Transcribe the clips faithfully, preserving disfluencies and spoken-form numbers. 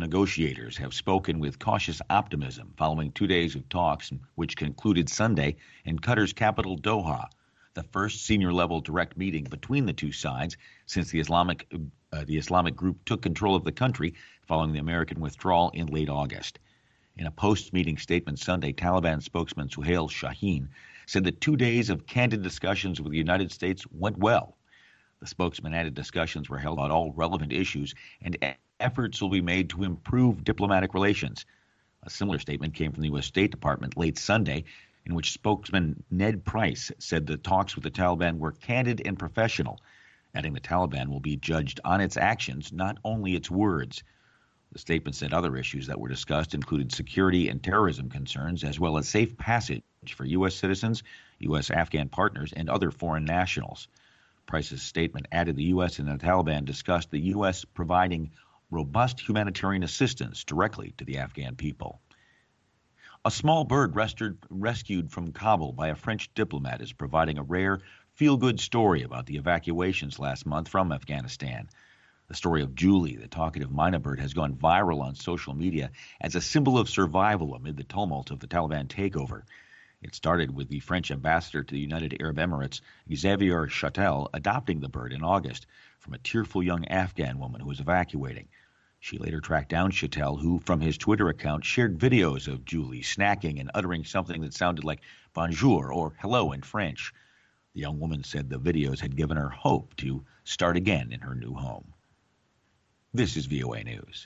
negotiators have spoken with cautious optimism following two days of talks, which concluded Sunday in Qatar's capital, Doha, the first senior-level direct meeting between the two sides since the Islamic uh, the Islamic group took control of the country following the American withdrawal in late August. In a post-meeting statement Sunday, Taliban spokesman Suhail Shaheen said that two days of candid discussions with the United States went well. The spokesman added discussions were held on all relevant issues and efforts will be made to improve diplomatic relations. A similar statement came from the U S State Department late Sunday, in which spokesman Ned Price said the talks with the Taliban were candid and professional, adding the Taliban will be judged on its actions, not only its words. The statement said other issues that were discussed included security and terrorism concerns, as well as safe passage for U S citizens, U S Afghan partners, and other foreign nationals. Price's statement added the U S and the Taliban discussed the U S providing robust humanitarian assistance directly to the Afghan people. A small bird rescued, rescued from Kabul by a French diplomat is providing a rare, feel-good story about the evacuations last month from Afghanistan. The story of Julie, the talkative mynah bird, has gone viral on social media as a symbol of survival amid the tumult of the Taliban takeover. It started with the French ambassador to the United Arab Emirates, Xavier Chatel, adopting the bird in August from a tearful young Afghan woman who was evacuating. She later tracked down Chatel, who, from his Twitter account, shared videos of Julie snacking and uttering something that sounded like bonjour or hello in French. The young woman said the videos had given her hope to start again in her new home. This is V O A News.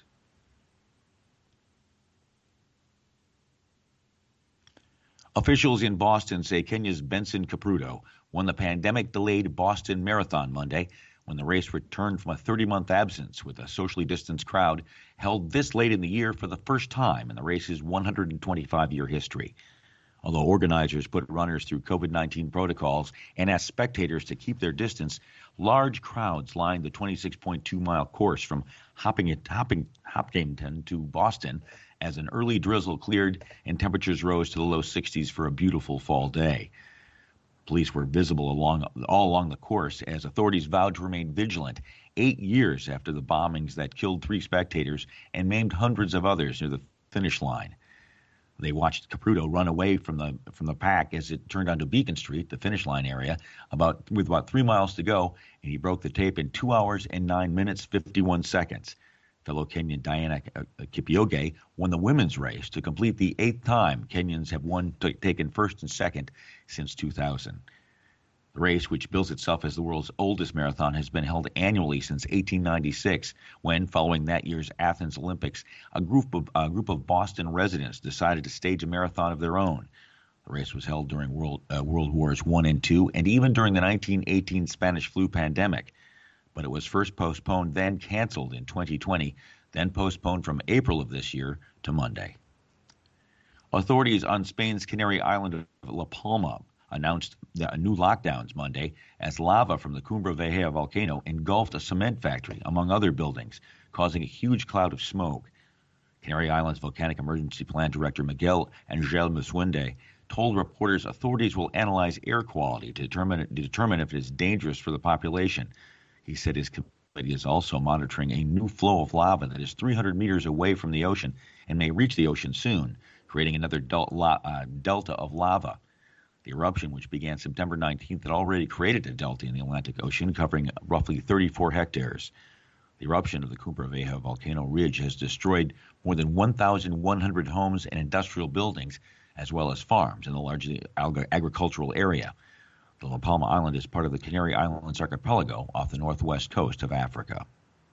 Officials in Boston say Kenya's Benson Kipruto won the pandemic-delayed Boston Marathon Monday when the race returned from a thirty-month absence with a socially distanced crowd held this late in the year for the first time in the race's one hundred twenty-five year history. Although organizers put runners through COVID nineteen protocols and asked spectators to keep their distance, large crowds lined the twenty-six point two mile course from Hopping, Hopping, Hopkinton to Boston as an early drizzle cleared and temperatures rose to the low sixties for a beautiful fall day. Police were visible along all along the course as authorities vowed to remain vigilant eight years after the bombings that killed three spectators and maimed hundreds of others near the finish line. They watched Kipruto run away from the from the pack as it turned onto Beacon Street, the finish line area, about with about three miles to go, and he broke the tape in two hours and nine minutes, fifty-one seconds. Fellow Kenyan Diana Kipchoge won the women's race to complete the eighth time Kenyans have won t- taken first and second since two thousand. The race, which bills itself as the world's oldest marathon, has been held annually since eighteen ninety-six, when, following that year's Athens Olympics, a group of a group of Boston residents decided to stage a marathon of their own. The race was held during World uh, World Wars One and Two, and even during the nineteen eighteen Spanish flu pandemic. But it was first postponed, then canceled in twenty twenty, then postponed from April of this year to Monday. Authorities on Spain's Canary Island of La Palma announced the new lockdowns Monday as lava from the Cumbre Vieja volcano engulfed a cement factory, among other buildings, causing a huge cloud of smoke. Canary Islands Volcanic Emergency Plan Director Miguel Angel Muswende told reporters authorities will analyze air quality to determine, to determine if it is dangerous for the population. He said his committee is also monitoring a new flow of lava that is three hundred meters away from the ocean and may reach the ocean soon, creating another del- la- uh, delta of lava. The eruption, which began September nineteenth, had already created a delta in the Atlantic Ocean covering roughly thirty-four hectares. The eruption of the Cumbre Vieja volcano ridge has destroyed more than one thousand one hundred homes and industrial buildings, as well as farms in the largely ag- agricultural area. The La Palma Island is part of the Canary Islands archipelago off the northwest coast of Africa.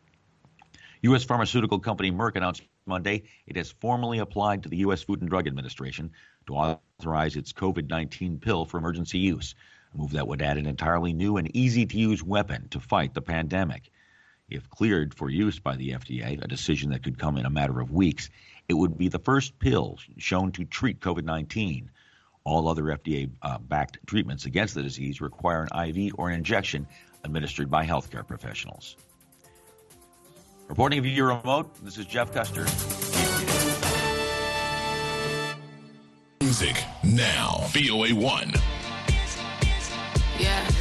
U S pharmaceutical company Merck announced Monday it has formally applied to the U S Food and Drug Administration to authorize its COVID nineteen pill for emergency use, a move that would add an entirely new and easy-to-use weapon to fight the pandemic. If cleared for use by the F D A, a decision that could come in a matter of weeks, it would be the first pill shown to treat COVID nineteen. All other F D A-backed uh, treatments against the disease require an I V or an injection administered by healthcare professionals. Reporting via your remote, this is Jeff Custer. Music now. V O A one. Yeah.